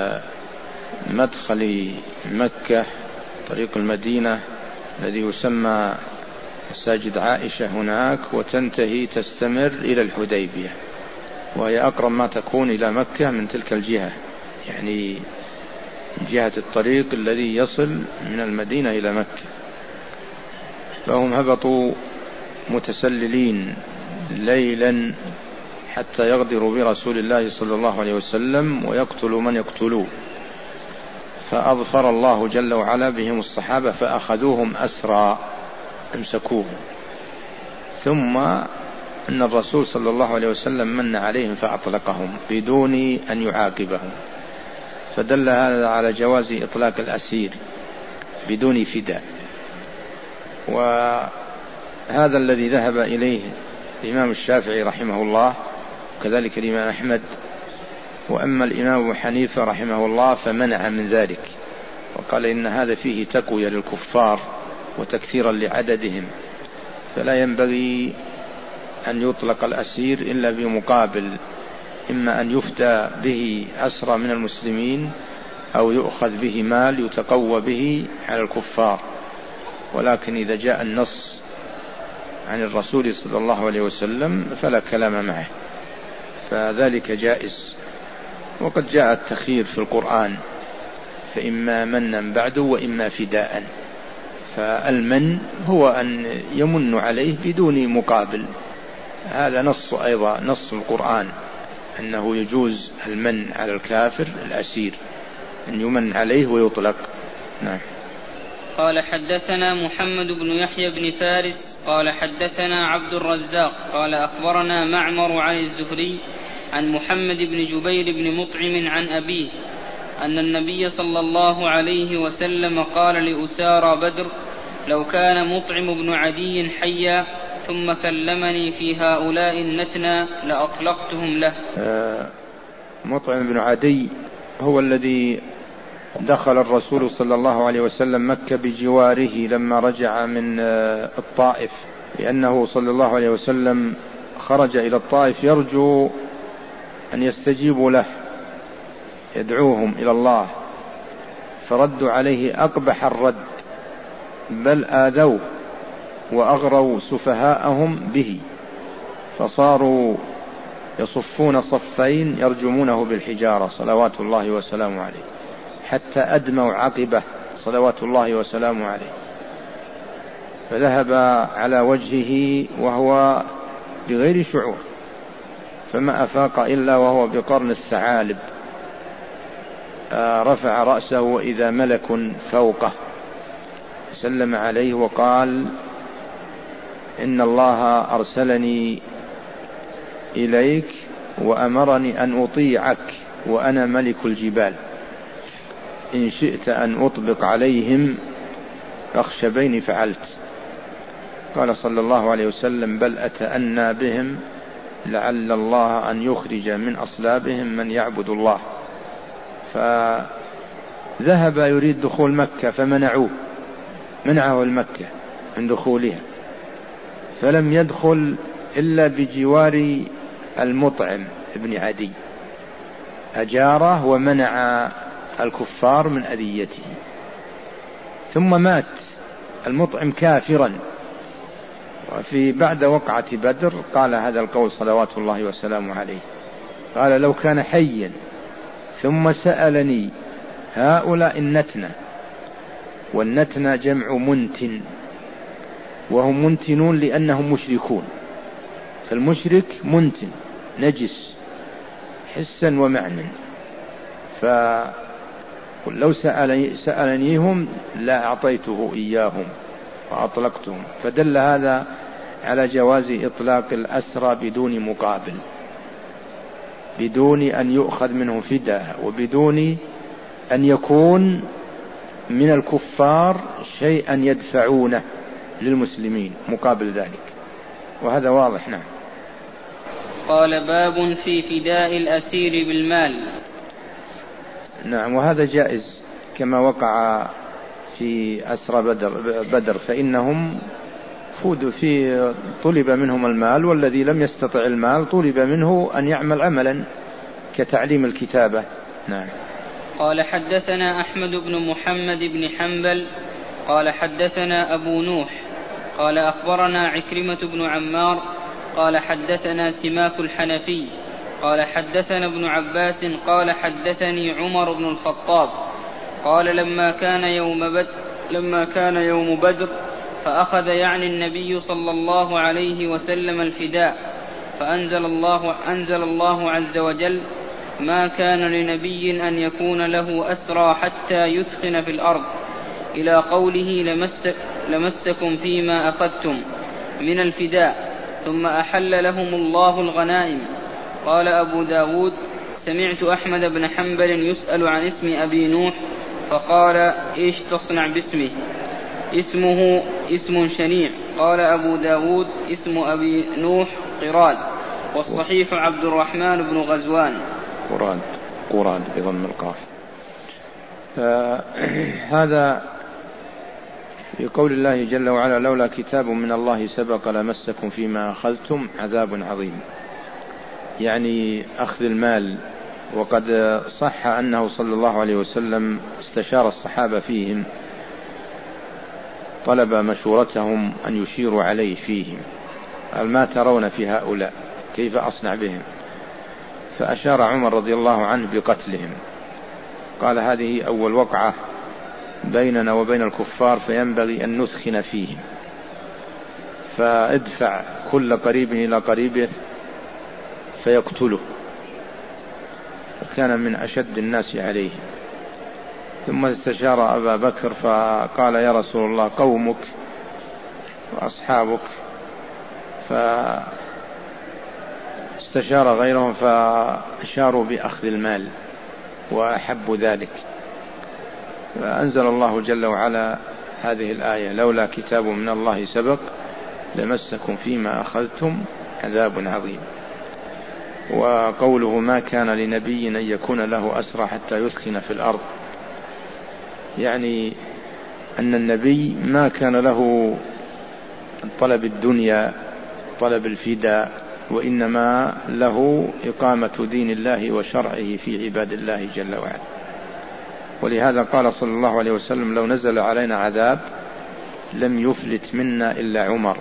مدخل مكة طريق المدينة الذي يسمى مساجد عائشة هناك، وتنتهي تستمر إلى الحديبية، وهي أقرب ما تكون إلى مكة من تلك الجهة، يعني من جهة الطريق الذي يصل من المدينة إلى مكة. فهم هبطوا متسللين ليلا حتى يغدروا برسول الله صلى الله عليه وسلم ويقتلوا من يقتلوه، فأظفر الله جل وعلا بهم الصحابة فأخذوهم أسرى امسكوهم، ثم أن الرسول صلى الله عليه وسلم من عليهم فأطلقهم بدون أن يعاقبهم، فدل هذا على جواز إطلاق الأسير بدون فداء. وهذا الذي ذهب إليه الإمام الشافعي رحمه الله، وكذلك الإمام أحمد، وأما الإمام أبو حنيفة رحمه الله فمنع من ذلك، وقال إن هذا فيه تقوية للكفار وتكثيرا لعددهم، فلا ينبغي أن يطلق الأسير إلا بمقابل، إما أن يفدى به أسرى من المسلمين أو يؤخذ به مال يتقوى به على الكفار. ولكن إذا جاء النص عن الرسول صلى الله عليه وسلم فلا كلام معه، فذلك جائز. وقد جاء التخيير في القرآن، فإما منا بعد وإما فداء، فالمن هو أن يمن عليه بدون مقابل، هذا نص أيضا نص القرآن أنه يجوز المن على الكافر الأسير، أن يمن عليه ويطلق. نعم. قال: حدثنا محمد بن يحيى بن فارس قال حدثنا عبد الرزاق قال أخبرنا معمر عن الزهري عن محمد بن جبير بن مطعم عن أبيه أن النبي صلى الله عليه وسلم قال لأسارى بدر: لو كان مطعم بن عدي حيا ثم كلمني في هؤلاء النتنى لأطلقتهم له. مطعم بن عدي هو الذي دخل الرسول صلى الله عليه وسلم مكة بجواره لما رجع من الطائف، لأنه صلى الله عليه وسلم خرج إلى الطائف يرجو أن يستجيبوا له، يدعوهم إلى الله، فردوا عليه أقبح الرد، بل آذوه وأغروا سفهاءهم به، فصاروا يصفون صفين يرجمونه بالحجارة صلوات الله وسلامه عليه، حتى أدموا عقبه صلوات الله وسلامه عليه، فذهب على وجهه وهو بغير شعور، فما أفاق إلا وهو بقرن الثعالب، رفع رأسه وإذا ملك فوقه سلم عليه وقال: إن الله أرسلني إليك وأمرني أن أطيعك وأنا ملك الجبال، إن شئت أن أطبق عليهم أخشبين فعلت. قال صلى الله عليه وسلم: بل أتأنى بهم لعل الله أن يخرج من أصلابهم من يعبد الله. فذهب يريد دخول مكة فمنعوه، منعه المكة من دخولها، فلم يدخل إلا بجوار المطعم ابن عدي، أجاره ومنع الكفار من أذيته. ثم مات المطعم كافرا. وفي بعد وقعة بدر قال هذا القول صلوات الله وسلامه عليه، قال: لو كان حيا ثم سألني هؤلاء النتنة، والنتنة جمع منتن، وهم منتنون لأنهم مشركون، فالمشرك منتن نجس حسا ومعنى، فلو سألنيهم لا أعطيته إياهم وأطلقتهم. فدل هذا على جواز إطلاق الأسرى بدون مقابل، بدون أن يؤخذ منه فداء، وبدون أن يكون من الكفار شيئا يدفعونه للمسلمين مقابل ذلك، وهذا واضح. نعم. قال: باب في فداء الأسير بالمال. نعم، وهذا جائز كما وقع في أسرى بدر، فإنهم في طلب منهم المال، والذي لم يستطع المال طلب منه أن يعمل عملا كتعليم الكتابة. نعم. قال: حدثنا أحمد بن محمد بن حنبل قال: حدثنا أبو نوح قال: أخبرنا عكرمة بن عمار قال: حدثنا سماك الحنفي قال: حدثنا ابن عباس قال: حدثني عمر بن الخطاب قال: لما كان يوم بدر فأخذ يعني النبي صلى الله عليه وسلم الفداء، فأنزل الله عز وجل: ما كان لنبي أن يكون له أسرى حتى يثخن في الأرض، إلى قوله: لمسكم فيما أخذتم من الفداء، ثم أحل لهم الله الغنائم. قال أبو داود: سمعت أحمد بن حنبل يسأل عن اسم أبي نوح فقال: إيش تصنع باسمه؟ اسمه اسم شنيع. قال أبو داود: اسم أبي نوح قراد، والصحيح عبد الرحمن بن غزوان. قراد بضم القاف. هذا في قول الله جل وعلا: لولا كتاب من الله سبق لمسكم فيما أخذتم عذاب عظيم، يعني أخذ المال. وقد صح أنه صلى الله عليه وسلم استشار الصحابة فيهم، طلب مشورتهم أن يشيروا عليه فيهم، قال: ما ترون في هؤلاء، كيف أصنع بهم؟ فأشار عمر رضي الله عنه بقتلهم، قال: هذه أول وقعة بيننا وبين الكفار، فينبغي أن نثخن فيهم، فادفع كل قريب إلى قريبه فيقتله. كان من أشد الناس عليه. ثم استشار أبا بكر فقال: يا رسول الله، قومك وأصحابك. فاستشار غيرهم فأشاروا بأخذ المال وأحبوا ذلك، فأنزل الله جل وعلا هذه الآية: لولا كتاب من الله سبق لمسكم فيما أخذتم عذاب عظيم. وقوله: ما كان لنبي أن يكون له أسرى حتى يثخن في الأرض، يعني أن النبي ما كان له طلب الدنيا، طلب الفداء، وإنما له إقامة دين الله وشرعه في عباد الله جل وعلا. ولهذا قال صلى الله عليه وسلم: لو نزل علينا عذاب لم يفلت منا إلا عمر.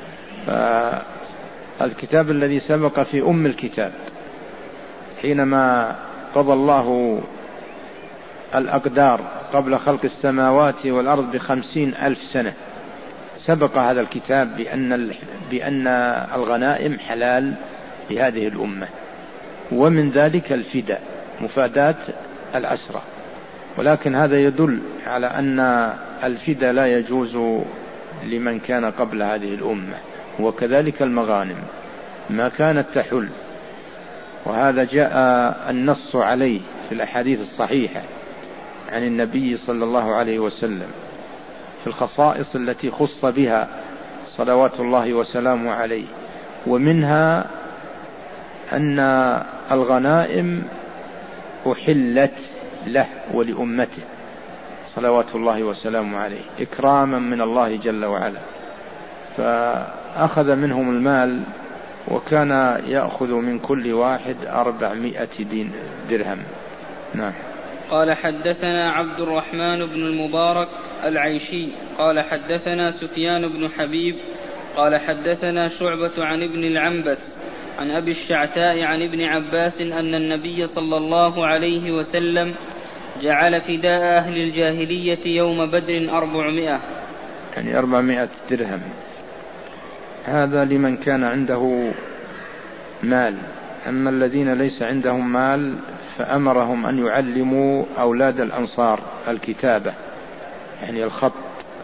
فالكتاب الذي سبق في أم الكتاب، حينما قضى الله الأقدار قبل خلق السماوات والأرض ب50,000 سنة، سبق هذا الكتاب بأن الغنائم حلال لهذه الأمة، ومن ذلك الفداء، مفاداة الأسرى. ولكن هذا يدل على أن الفداء لا يجوز لمن كان قبل هذه الأمة، وكذلك المغانم ما كانت تحل، وهذا جاء النص عليه في الأحاديث الصحيحة عن النبي صلى الله عليه وسلم في الخصائص التي خص بها صلوات الله وسلامه عليه، ومنها أن الغنائم أحلت له ولأمته صلوات الله وسلامه عليه إكراما من الله جل وعلا، فأخذ منهم المال، وكان يأخذ من كل واحد 400 درهم. نعم. قال حدثنا عبد الرحمن بن المبارك العيشي قال حدثنا سفيان بن حبيب قال حدثنا شعبة عن ابن العنبس عن أبي الشعثاء عن ابن عباس أن النبي صلى الله عليه وسلم جعل فداء أهل الجاهلية يوم بدر 400 يعني 400 درهم. هذا لمن كان عنده مال. أما الذين ليس عندهم مال فأمرهم أن يعلموا أولاد الأنصار الكتابة يعني الخط،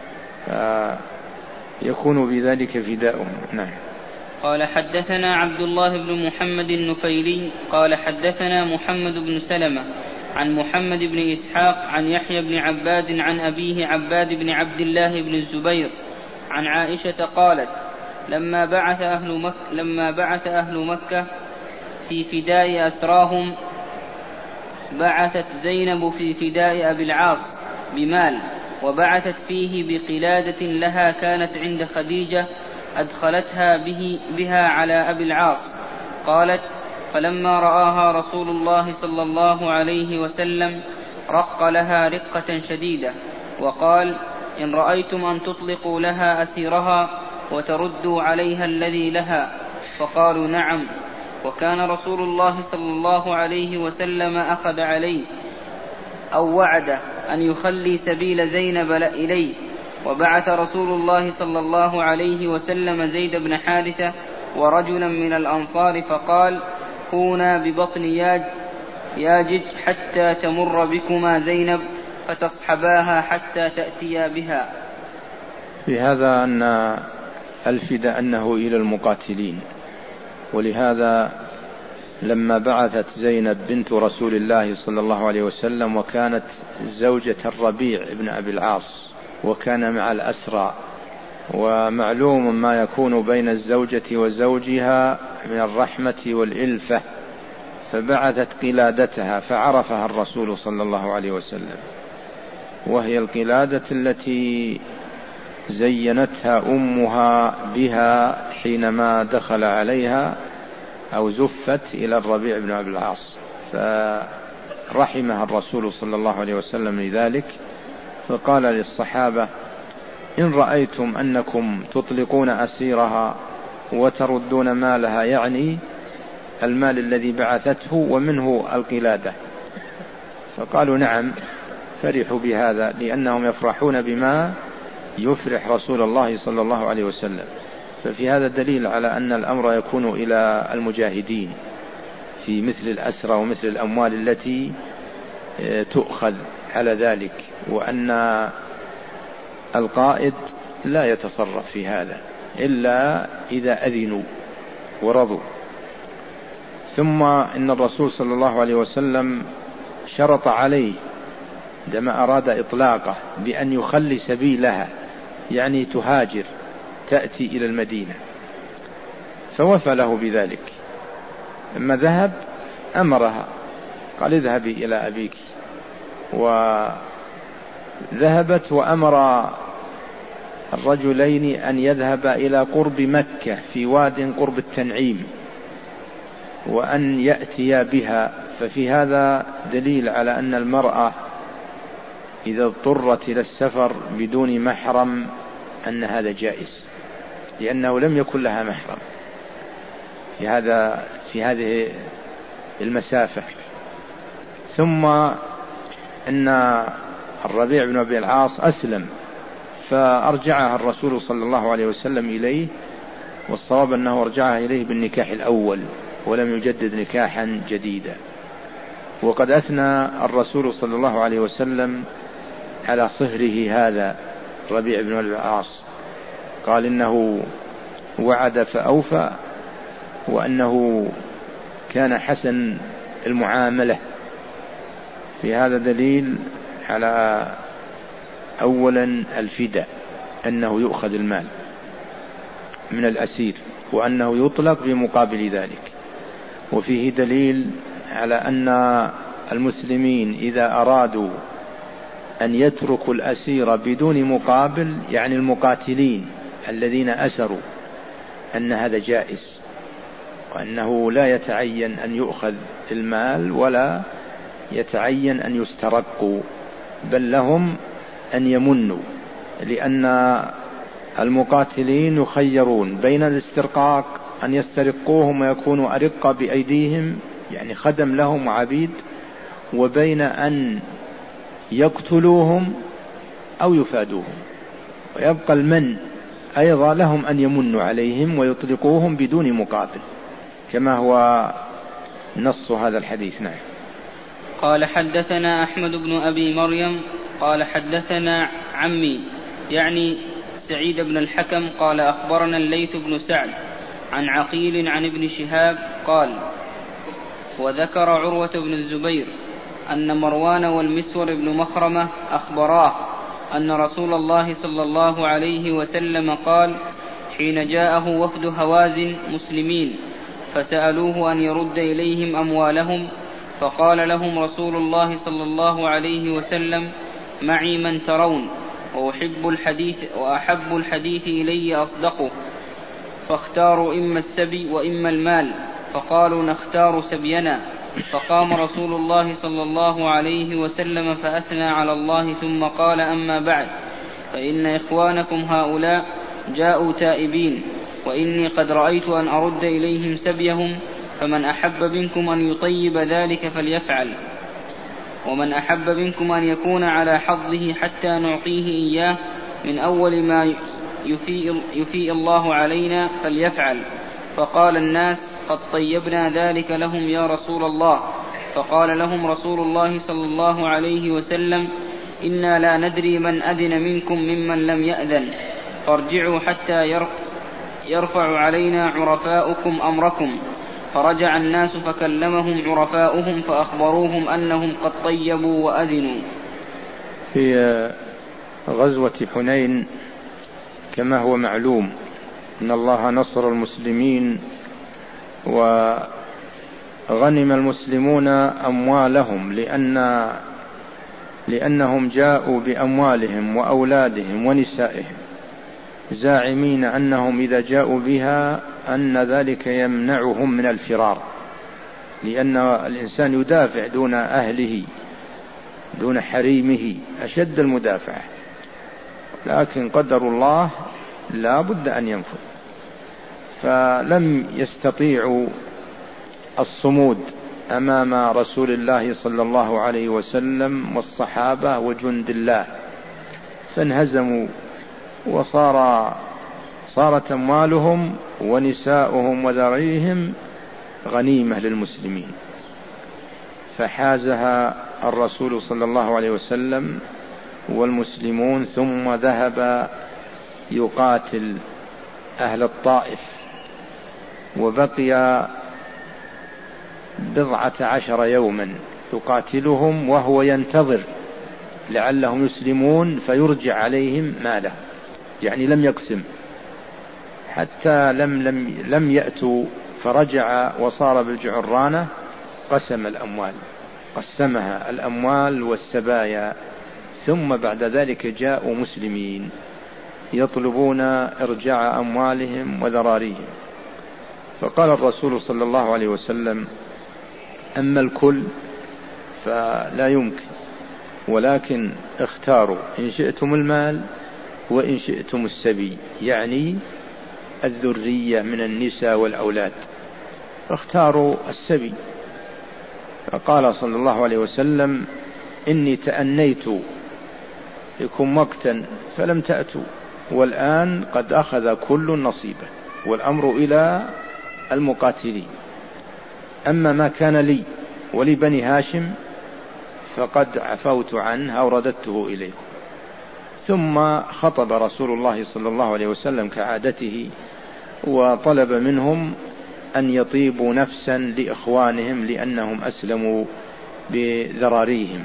يكون بذلك فداؤهم. نعم. قال حدثنا عبد الله بن محمد النفيلي قال حدثنا محمد بن سلمة عن محمد بن إسحاق عن يحيى بن عباد عن أبيه عباد بن عبد الله بن الزبير عن عائشة قالت لما بعث أهل مكة في فداء أسراهم بعثت زينب في فداء أبي العاص بمال، وبعثت فيه بقلادة لها كانت عند خديجة أدخلتها بها على أبي العاص. قالت فلما رآها رسول الله صلى الله عليه وسلم رق لها رقة شديدة وقال إن رأيتم أن تطلقوا لها أسيرها وتردوا عليها الذي لها، فقالوا نعم. وكان رسول الله صلى الله عليه وسلم أخذ عليه أو وعده أن يخلي سبيل زينب إليه، وبعث رسول الله صلى الله عليه وسلم زيد بن حارثة ورجلا من الأنصار فقال كونا ببطن ياجج حتى تمر بكما زينب فتصحباها حتى تأتيا بها. في هذا أن الفداء أنه إلى المقاتلين، ولهذا لما بعثت زينب بنت رسول الله صلى الله عليه وسلم وكانت زوجة الربيع بن أبي العاص وكان مع الأسرى، ومعلوم ما يكون بين الزوجة وزوجها من الرحمة والإلفة، فبعثت قلادتها فعرفها الرسول صلى الله عليه وسلم، وهي القلادة التي زينتها أمها بها حينما دخل عليها أو زفت إلى الربيع بن أبي العاص، فرحمها الرسول صلى الله عليه وسلم لذلك، فقال للصحابة إن رأيتم أنكم تطلقون أسيرها وتردون مالها، يعني المال الذي بعثته ومنه القلادة، فقالوا نعم، فرحوا بهذا لأنهم يفرحون بما يفرح رسول الله صلى الله عليه وسلم. ففي هذا دليل على أن الأمر يكون إلى المجاهدين في مثل الأسرى ومثل الأموال التي تؤخذ على ذلك، وأن القائد لا يتصرف في هذا إلا إذا أذنوا ورضوا. ثم إن الرسول صلى الله عليه وسلم شرط عليه عندما أراد إطلاقه بأن يخلي سبيلها، يعني تهاجر تأتي إلى المدينة، فوفى له بذلك. لما ذهب أمرها قال اذهبي إلى أبيك، وذهبت وأمر الرجلين أن يذهبا إلى قرب مكة في واد قرب التنعيم وأن يأتيا بها. ففي هذا دليل على أن المرأة إذا اضطرت إلى السفر بدون محرم أن هذا جائز، لأنه لم يكن لها محرم في هذه المسافة. ثم أن الربيع بن أبي العاص أسلم فأرجعها الرسول صلى الله عليه وسلم إليه، والصواب أنه أرجعها إليه بالنكاح الأول ولم يجدد نكاحا جديدا. وقد أثنى الرسول صلى الله عليه وسلم على صهره هذا الربيع بن أبي العاص، قال إنه وعد فأوفى، وأنه كان حسن المعاملة. في هذا دليل على أولا الفداء، أنه يؤخذ المال من الأسير وأنه يطلق بمقابل ذلك. وفيه دليل على أن المسلمين إذا أرادوا أن يتركوا الأسير بدون مقابل، يعني المقاتلين الذين أسروا، أن هذا جائز، وأنه لا يتعين أن يؤخذ المال ولا يتعين أن يسترقوا، بل لهم أن يمنوا، لأن المقاتلين يخيرون بين الاسترقاق أن يسترقوهم ويكونوا أرقة بأيديهم، يعني خدم لهم وعبيد، وبين أن يقتلوهم أو يفادوهم. ويبقى المن أيضا لهم أن يمنوا عليهم ويطلقوهم بدون مقابل، كما هو نص هذا الحديث. نعم. قال حدثنا أحمد بن أبي مريم قال حدثنا عمي يعني سعيد بن الحكم قال أخبرنا الليث بن سعد عن عقيل عن ابن شهاب قال: وذكر عروة بن الزبير أن مروان والمسور بن مخرمة أخبراه أن رسول الله صلى الله عليه وسلم قال حين جاءه وفد هوازن مسلمين فسألوه أن يرد إليهم أموالهم، فقال لهم رسول الله صلى الله عليه وسلم: معي من ترون وأحب الحديث إلي أصدقه، فاختاروا إما السبي وإما المال، فقالوا نختار سبينا. فقام رسول الله صلى الله عليه وسلم فأثنى على الله ثم قال: أما بعد، فإن إخوانكم هؤلاء جاءوا تائبين، وإني قد رأيت أن أرد إليهم سبيهم، فمن أحب منكم أن يطيب ذلك فليفعل، ومن أحب منكم أن يكون على حظه حتى نعطيه إياه من أول ما يفيء الله علينا فليفعل. فقال الناس: قد طيبنا ذلك لهم يا رسول الله. فقال لهم رسول الله صلى الله عليه وسلم: إنا لا ندري من أذن منكم ممن لم يأذن، فارجعوا حتى يرفع علينا عرفاؤكم أمركم. فرجع الناس فكلمهم عرفاؤهم فأخبروهم أنهم قد طيبوا وأذنوا. في غزوة حنين كما هو معلوم أن الله نصر المسلمين وغنم المسلمون أموالهم، لأنهم جاءوا بأموالهم وأولادهم ونسائهم زاعمين أنهم إذا جاءوا بها أن ذلك يمنعهم من الفرار، لأن الإنسان يدافع دون أهله دون حريمه أشد المدافعة، لكن قدر الله لا بد أن ينفذ. فلم يستطيعوا الصمود أمام رسول الله صلى الله عليه وسلم والصحابة وجند الله، فانهزموا، وصارت أموالهم ونساؤهم وذريهم غنيمة للمسلمين، فحازها الرسول صلى الله عليه وسلم والمسلمون، ثم ذهب يقاتل أهل الطائف، وبقي 14 يوما يقاتلهم وهو ينتظر لعلهم يسلمون فيرجع عليهم ماله، يعني لم يقسم حتى لم يأتوا، فرجع وصار بالجعرانة قسم الأموال، قسمها الأموال والسبايا، ثم بعد ذلك جاءوا مسلمين يطلبون إرجاع أموالهم وذراريهم. فقال الرسول صلى الله عليه وسلم: أما الكل فلا يمكن، ولكن اختاروا إن شئتم المال وإن شئتم السبي، يعني الذرية من النساء والأولاد، فاختاروا السبي. فقال صلى الله عليه وسلم: إني تأنيت لكم وقتا فلم تأتوا، والآن قد أخذ كل نصيبه، والأمر إلى المقاتلين. أما ما كان لي ولبني هاشم فقد عفوت عنه أو رددته إليكم. ثم خطب رسول الله صلى الله عليه وسلم كعادته وطلب منهم أن يطيبوا نفسا لإخوانهم لأنهم أسلموا بذراريهم،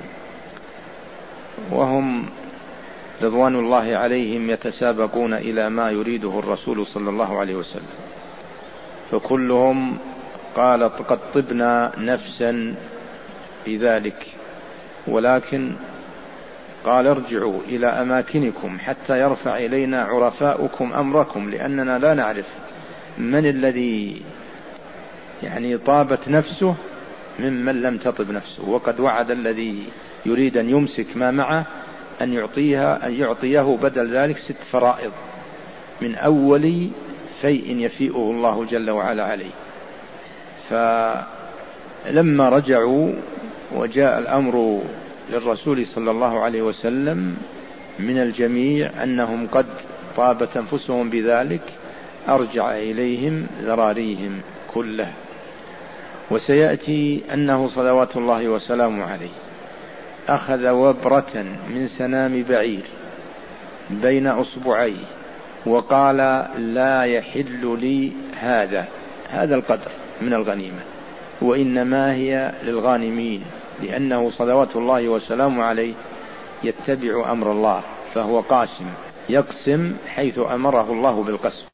وهم رضوان الله عليهم يتسابقون إلى ما يريده الرسول صلى الله عليه وسلم، فكلهم قال قد طبنا نفسا بذلك، ولكن قال ارجعوا إلى أماكنكم حتى يرفع إلينا عرفاؤكم أمركم، لأننا لا نعرف من الذي طابت نفسه ممن لم تطب نفسه، وقد وعد الذي يريد أن يمسك ما معه أن يعطيه بدل ذلك 6 فرائض من أول فيء يفيئه الله جل وعلا عليه. فلما رجعوا وجاء الأمر للرسول صلى الله عليه وسلم من الجميع أنهم قد طابت أنفسهم بذلك، أرجع إليهم ذراريهم كله. وسيأتي أنه صلوات الله وسلامه عليه أخذ وبرة من سنام بعير بين أصبعيه وقال لا يحل لي هذا القدر من الغنيمة، وإنما هي للغانمين، لأنه صلوات الله وسلامه عليه يتبع أمر الله، فهو قاسم يقسم حيث أمره الله بالقسم.